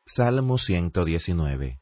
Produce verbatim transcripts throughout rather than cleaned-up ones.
Salmo ciento diecinueve.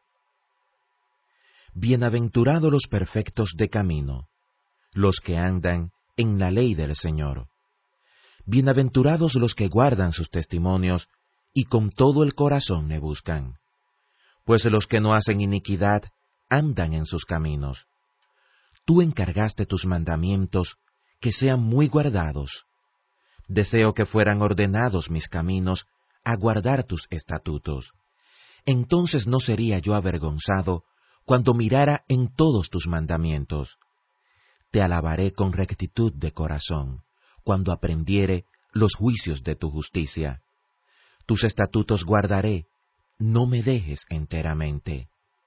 Bienaventurados los perfectos de camino, los que andan en la ley del Señor. Bienaventurados los que guardan sus testimonios y con todo el corazón le buscan. Pues los que no hacen iniquidad andan en sus caminos. Tú encargaste tus mandamientos que sean muy guardados. Deseo que fueran ordenados mis caminos a guardar tus estatutos. Entonces no sería yo avergonzado cuando mirara en todos tus mandamientos. Te alabaré con rectitud de corazón, cuando aprendiere los juicios de tu justicia. Tus estatutos guardaré, no me dejes enteramente.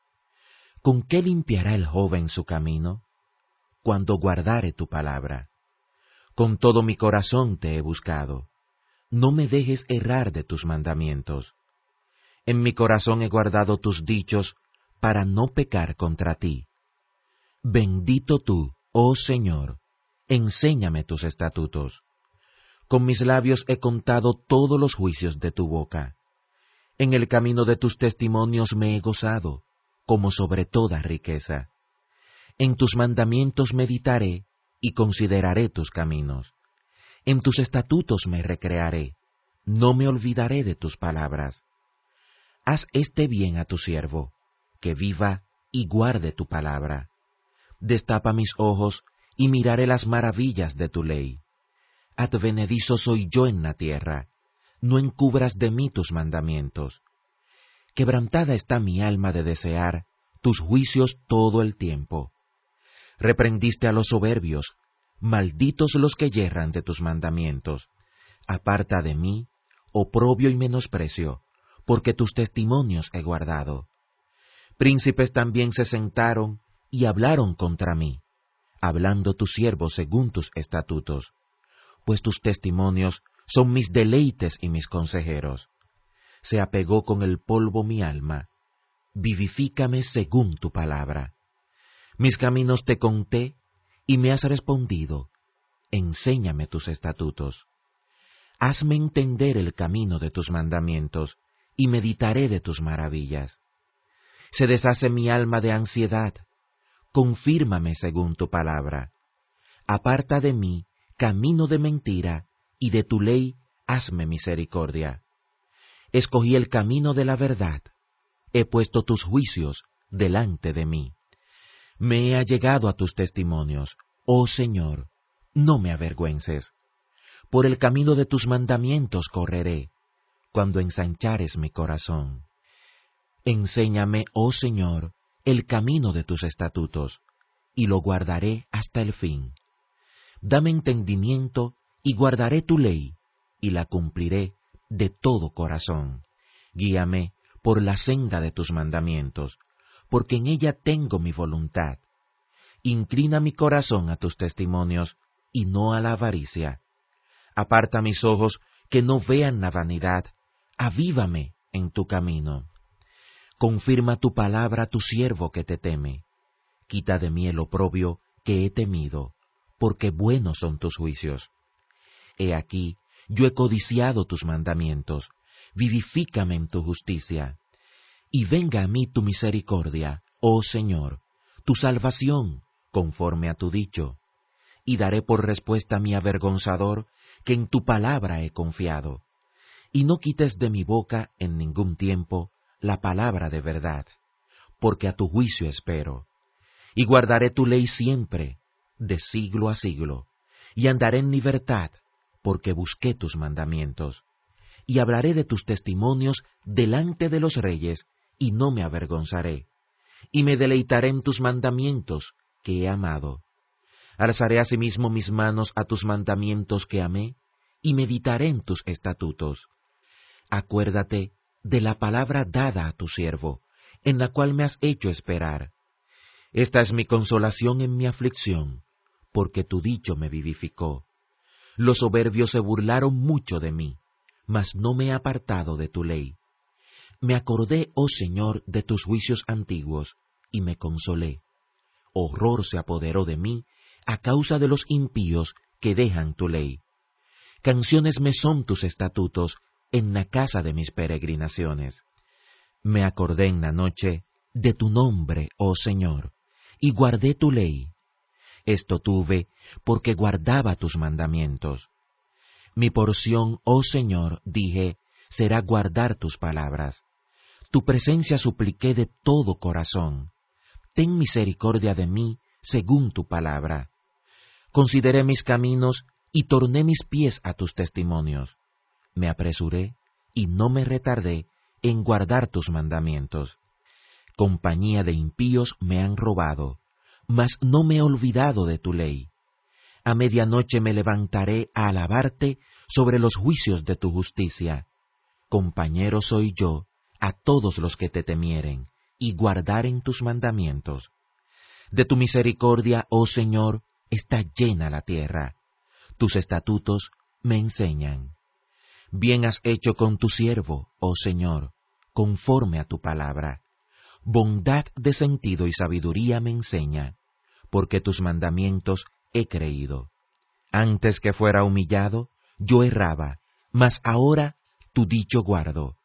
¿Con qué limpiará el joven su camino? Cuando guardare tu palabra. Con todo mi corazón te he buscado. No me dejes errar de tus mandamientos. En mi corazón he guardado tus dichos para no pecar contra ti. Bendito tú, oh Señor, enséñame tus estatutos. Con mis labios he contado todos los juicios de tu boca. En el camino de tus testimonios me he gozado, como sobre toda riqueza. En tus mandamientos meditaré y consideraré tus caminos. En tus estatutos me recrearé, no me olvidaré de tus palabras. Haz este bien a tu siervo, que viva y guarde tu palabra. Destapa mis ojos y miraré las maravillas de tu ley. Advenedizo soy yo en la tierra, no encubras de mí tus mandamientos. Quebrantada está mi alma de desear tus juicios todo el tiempo. Reprendiste a los soberbios, malditos los que yerran de tus mandamientos. Aparta de mí oprobio y menosprecio, porque tus testimonios he guardado. Príncipes también se sentaron y hablaron contra mí, hablando tu siervo según tus estatutos. Pues tus testimonios son mis deleites y mis consejeros. Se apegó con el polvo mi alma, vivifícame según tu palabra. Mis caminos te conté y me has respondido, enséñame tus estatutos. Hazme entender el camino de tus mandamientos, y meditaré de tus maravillas. Se deshace mi alma de ansiedad, confírmame según tu palabra. Aparta de mí camino de mentira, y de tu ley hazme misericordia. Escogí el camino de la verdad, he puesto tus juicios delante de mí. Me he allegado a tus testimonios, oh Señor, no me avergüences. Por el camino de tus mandamientos correré, cuando ensanchares mi corazón. Enséñame, oh Señor, el camino de tus estatutos, y lo guardaré hasta el fin. Dame entendimiento, y guardaré tu ley, y la cumpliré de todo corazón. Guíame por la senda de tus mandamientos, porque en ella tengo mi voluntad. Inclina mi corazón a tus testimonios, y no a la avaricia. Aparta mis ojos, que no vean la vanidad. Avívame en tu camino. Confirma tu palabra a tu siervo que te teme. Quita de mí el oprobio que he temido, porque buenos son tus juicios. He aquí, yo he codiciado tus mandamientos, vivifícame en tu justicia. Y venga a mí tu misericordia, oh Señor, tu salvación, conforme a tu dicho. Y daré por respuesta a mi avergonzador, que en tu palabra he confiado. Y no quites de mi boca en ningún tiempo la palabra de verdad, porque a tu juicio espero. Y guardaré tu ley siempre, de siglo a siglo, y andaré en libertad, porque busqué tus mandamientos. Y hablaré de tus testimonios delante de los reyes, y no me avergonzaré. Y me deleitaré en tus mandamientos, que he amado. Alzaré asimismo mis manos a tus mandamientos que amé, y meditaré en tus estatutos. Acuérdate de la palabra dada a tu siervo, en la cual me has hecho esperar. Esta es mi consolación en mi aflicción, porque tu dicho me vivificó. Los soberbios se burlaron mucho de mí, mas no me he apartado de tu ley. Me acordé, oh Señor, de tus juicios antiguos, y me consolé. Horror se apoderó de mí a causa de los impíos que dejan tu ley. Canciones me son tus estatutos en la casa de mis peregrinaciones. Me acordé en la noche de tu nombre, oh Señor, y guardé tu ley. Esto tuve porque guardaba tus mandamientos. Mi porción, oh Señor, dije, será guardar tus palabras. Tu presencia supliqué de todo corazón. Ten misericordia de mí según tu palabra. Consideré mis caminos y torné mis pies a tus testimonios. Me apresuré y no me retardé en guardar tus mandamientos. Compañía de impíos me han robado, mas no me he olvidado de tu ley. A medianoche me levantaré a alabarte sobre los juicios de tu justicia. Compañero soy yo a todos los que te temieren y guardaren tus mandamientos. De tu misericordia, oh Señor, está llena la tierra. Tus estatutos me enseñan. Bien has hecho con tu siervo, oh Señor, conforme a tu palabra. Bondad de sentido y sabiduría me enseña, porque tus mandamientos he creído. Antes que fuera humillado, yo erraba, mas ahora tu dicho guardo.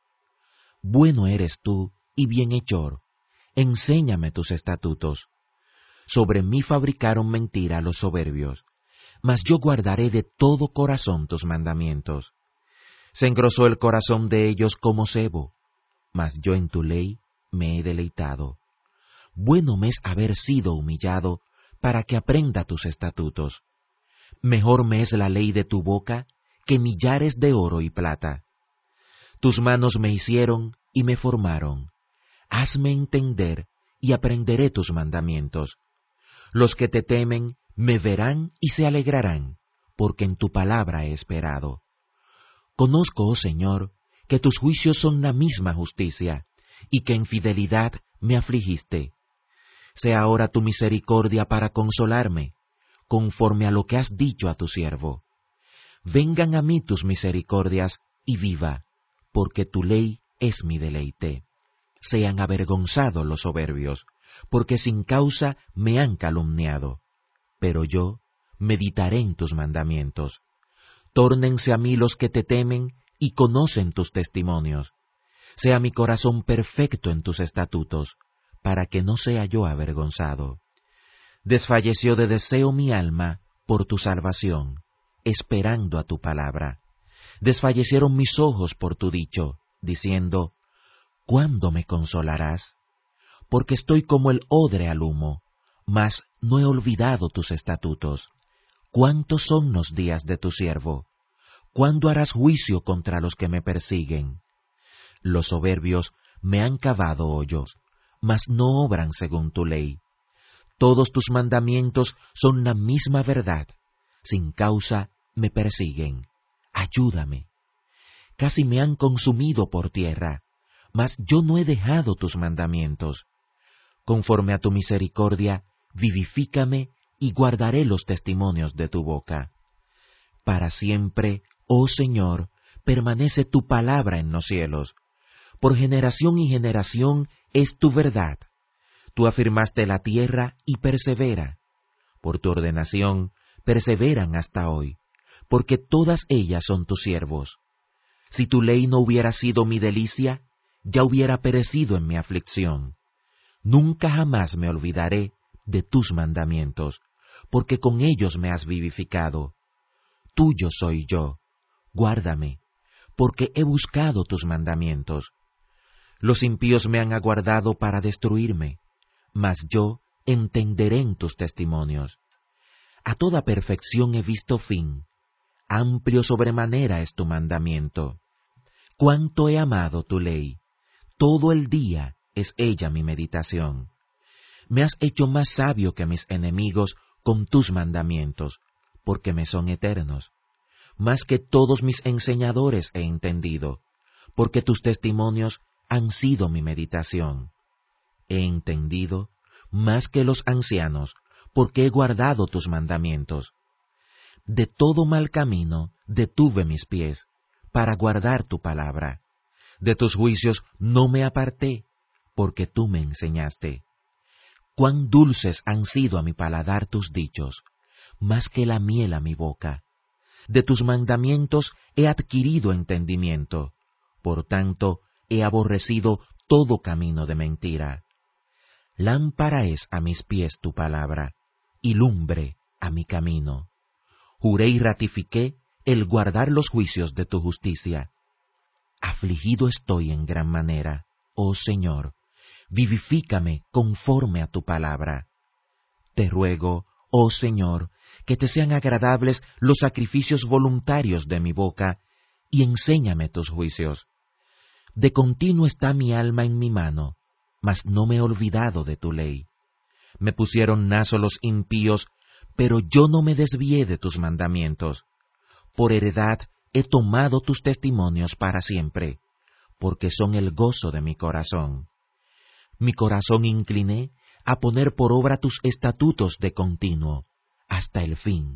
Bueno eres tú y bienhechor, enséñame tus estatutos. Sobre mí fabricaron mentira los soberbios, mas yo guardaré de todo corazón tus mandamientos. Se engrosó el corazón de ellos como sebo, mas yo en tu ley me he deleitado. Bueno me es haber sido humillado, para que aprenda tus estatutos. Mejor me es la ley de tu boca que millares de oro y plata. Tus manos me hicieron y me formaron. Hazme entender y aprenderé tus mandamientos. Los que te temen me verán y se alegrarán, porque en tu palabra he esperado. Conozco, oh Señor, que tus juicios son la misma justicia, y que en fidelidad me afligiste. Sea ahora tu misericordia para consolarme, conforme a lo que has dicho a tu siervo. Vengan a mí tus misericordias, y viva, porque tu ley es mi deleite. Sean avergonzados los soberbios, porque sin causa me han calumniado. Pero yo meditaré en tus mandamientos. Tórnense a mí los que te temen y conocen tus testimonios. Sea mi corazón perfecto en tus estatutos, para que no sea yo avergonzado. Desfalleció de deseo mi alma por tu salvación, esperando a tu palabra. Desfallecieron mis ojos por tu dicho, diciendo, ¿cuándo me consolarás? Porque estoy como el odre al humo, mas no he olvidado tus estatutos. ¿Cuántos son los días de tu siervo? ¿Cuándo harás juicio contra los que me persiguen? Los soberbios me han cavado hoyos, mas no obran según tu ley. Todos tus mandamientos son la misma verdad. Sin causa me persiguen. Ayúdame. Casi me han consumido por tierra, mas yo no he dejado tus mandamientos. Conforme a tu misericordia, vivifícame y guardaré los testimonios de tu boca. Para siempre, oh Señor, permanece tu palabra en los cielos. Por generación y generación es tu verdad. Tú afirmaste la tierra y persevera. Por tu ordenación perseveran hasta hoy, porque todas ellas son tus siervos. Si tu ley no hubiera sido mi delicia, ya hubiera perecido en mi aflicción. Nunca jamás me olvidaré de tus mandamientos, porque con ellos me has vivificado. Tuyo soy yo, guárdame, porque he buscado tus mandamientos. Los impíos me han aguardado para destruirme, mas yo entenderé en tus testimonios. A toda perfección he visto fin, amplio sobremanera es tu mandamiento. Cuánto he amado tu ley, todo el día es ella mi meditación. Me has hecho más sabio que mis enemigos con tus mandamientos, porque me son eternos. Más que todos mis enseñadores he entendido, porque tus testimonios han sido mi meditación. He entendido más que los ancianos, porque he guardado tus mandamientos. De todo mal camino detuve mis pies, para guardar tu palabra. De tus juicios no me aparté, porque tú me enseñaste. Cuán dulces han sido a mi paladar tus dichos, más que la miel a mi boca. De tus mandamientos he adquirido entendimiento, por tanto he aborrecido todo camino de mentira. Lámpara es a mis pies tu palabra, y lumbre a mi camino. Juré y ratifiqué el guardar los juicios de tu justicia. Afligido estoy en gran manera, oh Señor, vivifícame conforme a tu palabra. Te ruego, oh Señor, que te sean agradables los sacrificios voluntarios de mi boca, y enséñame tus juicios. De continuo está mi alma en mi mano, mas no me he olvidado de tu ley. Me pusieron nazo los impíos, pero yo no me desvié de tus mandamientos. Por heredad he tomado tus testimonios para siempre, porque son el gozo de mi corazón. Mi corazón incliné a poner por obra tus estatutos de continuo, hasta el fin.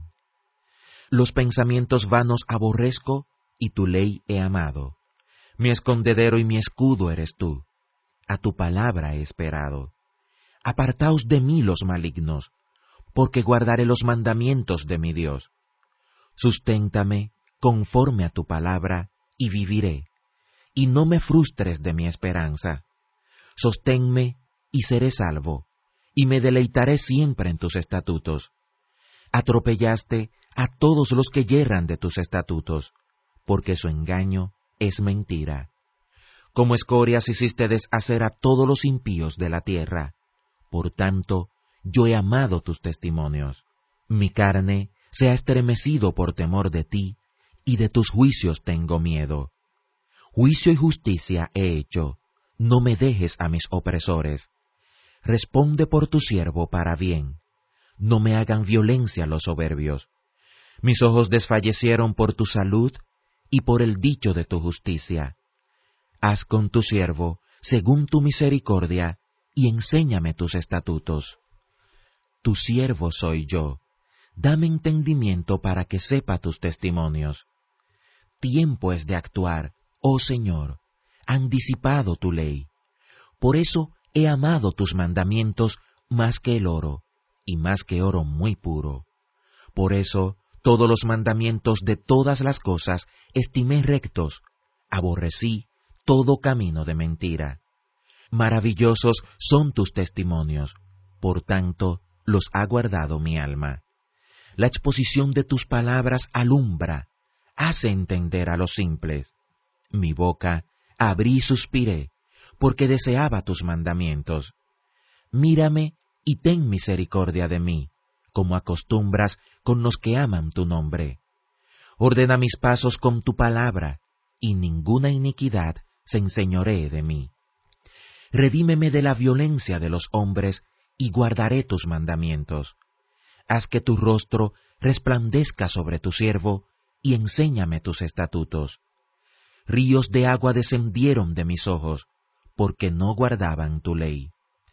Los pensamientos vanos aborrezco, y tu ley he amado. Mi escondedero y mi escudo eres tú. A tu palabra he esperado. Apartaos de mí los malignos, porque guardaré los mandamientos de mi Dios. Susténtame conforme a tu palabra, y viviré, y no me frustres de mi esperanza. Sosténme, y seré salvo, y me deleitaré siempre en tus estatutos. Atropellaste a todos los que yerran de tus estatutos, porque su engaño es mentira. Como escorias hiciste deshacer a todos los impíos de la tierra. Por tanto, yo he amado tus testimonios. Mi carne se ha estremecido por temor de ti, y de tus juicios tengo miedo. Juicio y justicia he hecho, no me dejes a mis opresores. Responde por tu siervo para bien, no me hagan violencia los soberbios. Mis ojos desfallecieron por tu salud, y por el dicho de tu justicia. Haz con tu siervo según tu misericordia, y enséñame tus estatutos. Tu siervo soy yo, dame entendimiento para que sepa tus testimonios. Tiempo es de actuar, oh Señor, han disipado tu ley. Por eso he amado tus mandamientos más que el oro, y más que oro muy puro. Por eso todos los mandamientos de todas las cosas estimé rectos, aborrecí todo camino de mentira. Maravillosos son tus testimonios, por tanto los ha guardado mi alma. La exposición de tus palabras alumbra, hace entender a los simples. Mi boca abrí y suspiré, porque deseaba tus mandamientos. Mírame y ten misericordia de mí, como acostumbras con los que aman tu nombre. Ordena mis pasos con tu palabra, y ninguna iniquidad se enseñoree de mí. Redímeme de la violencia de los hombres, y guardaré tus mandamientos. Haz que tu rostro resplandezca sobre tu siervo, y enséñame tus estatutos. Ríos de agua descendieron de mis ojos, porque no guardaban tu ley.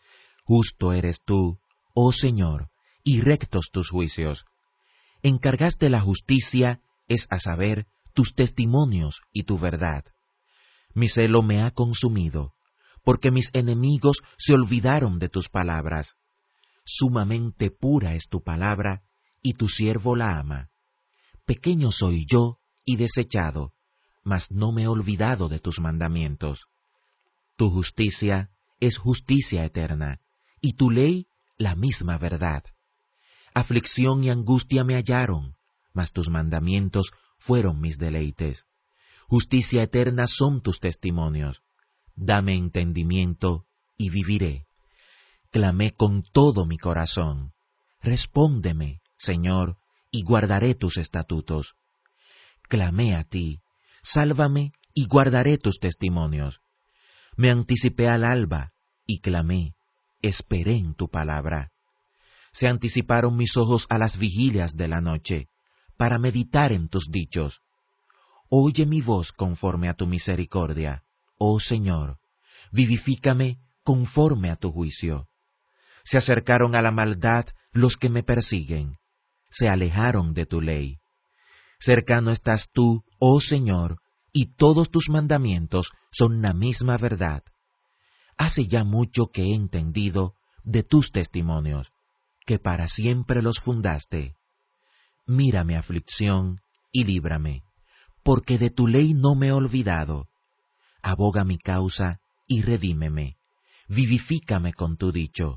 Justo eres tú, oh Señor, y rectos tus juicios. Encargaste la justicia, es a saber, tus testimonios y tu verdad. Mi celo me ha consumido, porque mis enemigos se olvidaron de tus palabras. Sumamente pura es tu palabra, y tu siervo la ama. Pequeño soy yo y desechado, mas no me he olvidado de tus mandamientos. Tu justicia es justicia eterna, y tu ley la misma verdad. Aflicción y angustia me hallaron, mas tus mandamientos fueron mis deleites. Justicia eterna son tus testimonios. Dame entendimiento, y viviré. Clamé con todo mi corazón. Respóndeme, Señor, y guardaré tus estatutos. Clamé a ti, sálvame, y guardaré tus testimonios. Me anticipé al alba, y clamé, esperé en tu palabra. Se anticiparon mis ojos a las vigilias de la noche, para meditar en tus dichos. Oye mi voz conforme a tu misericordia, oh Señor, vivifícame conforme a tu juicio. Se acercaron a la maldad los que me persiguen, se alejaron de tu ley. Cercano estás tú, oh Señor, y todos tus mandamientos son la misma verdad. Hace ya mucho que he entendido de tus testimonios, que para siempre los fundaste. Mira mi aflicción y líbrame, porque de tu ley no me he olvidado. Aboga mi causa y redímeme. Vivifícame con tu dicho.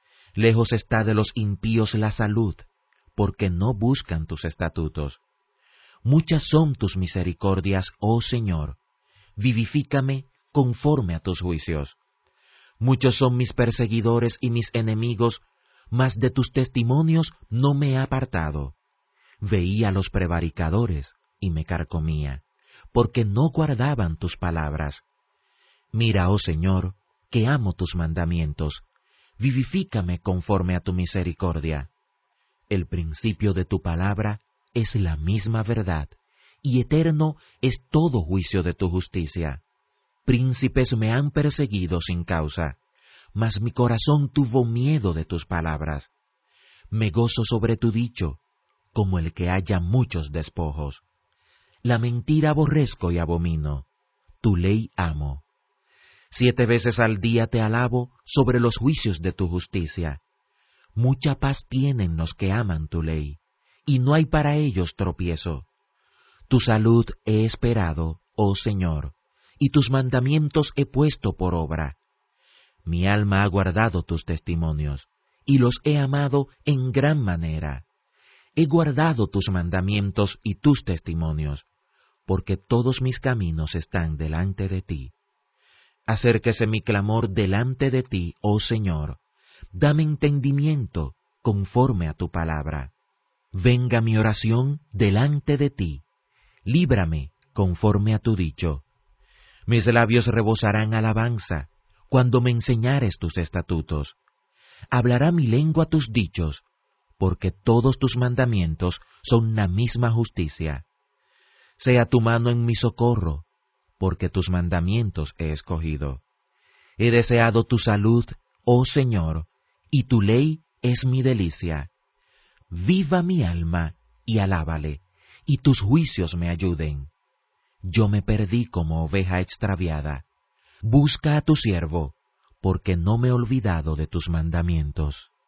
Lejos está de los impíos la salud, porque no buscan tus estatutos. Muchas son tus misericordias, oh Señor. Vivifícame conforme a tus juicios. Muchos son mis perseguidores y mis enemigos, mas de tus testimonios no me he apartado. Veía a los prevaricadores y me carcomía, porque no guardaban tus palabras. Mira, oh Señor, que amo tus mandamientos. Vivifícame conforme a tu misericordia. El principio de tu palabra es la misma verdad, y eterno es todo juicio de tu justicia. Príncipes me han perseguido sin causa, mas mi corazón tuvo miedo de tus palabras. Me gozo sobre tu dicho, como el que haya muchos despojos. La mentira aborrezco y abomino, tu ley amo. Siete veces al día te alabo sobre los juicios de tu justicia. Mucha paz tienen los que aman tu ley, y no hay para ellos tropiezo. Tu salud he esperado, oh Señor, y tus mandamientos he puesto por obra. Mi alma ha guardado tus testimonios, y los he amado en gran manera. He guardado tus mandamientos y tus testimonios, porque todos mis caminos están delante de ti. Acérquese mi clamor delante de ti, oh Señor. Dame entendimiento conforme a tu palabra. Venga mi oración delante de ti. Líbrame conforme a tu dicho. Mis labios rebosarán alabanza cuando me enseñares tus estatutos. Hablará mi lengua tus dichos, porque todos tus mandamientos son la misma justicia. Sea tu mano en mi socorro, porque tus mandamientos he escogido. He deseado tu salud, oh Señor, y tu ley es mi delicia. Viva mi alma y alábale, y tus juicios me ayuden. Yo me perdí como oveja extraviada. Busca a tu siervo, porque no me he olvidado de tus mandamientos.